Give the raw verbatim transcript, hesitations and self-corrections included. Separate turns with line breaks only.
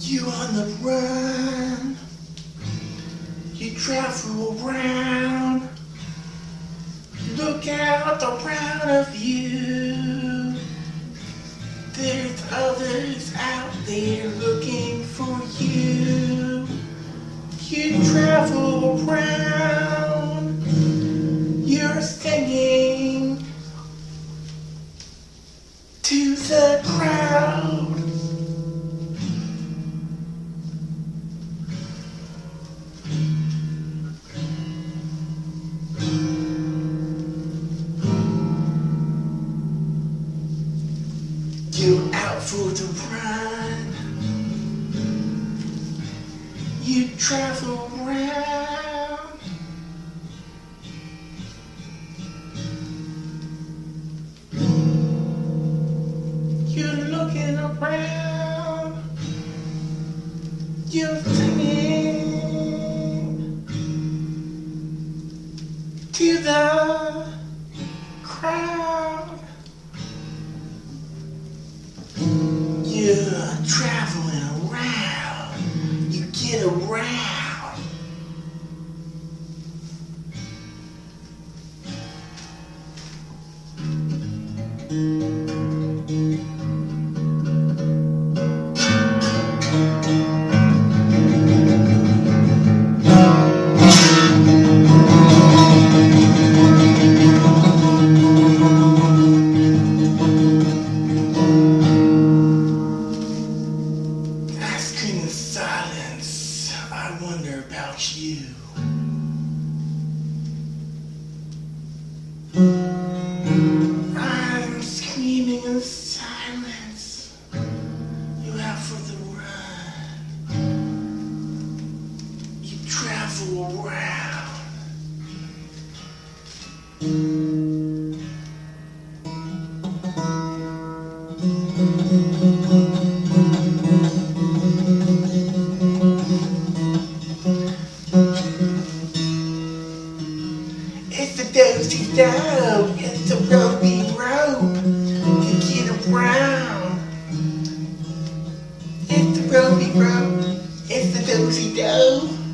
You on the run, you travel around, look out around of you. There's others out there looking for you. You travel around, you're singing to the crowd. You're out for the run. You travel around. You're looking around. You're singing to the crowd. You're traveling around, you get around. In the silence, I wonder about you. I'm screaming in silence. You're out for the run. You travel around. It's the do-si-do, it's the ropey rope to get around. It's the ropey rope, it's the do-si-do.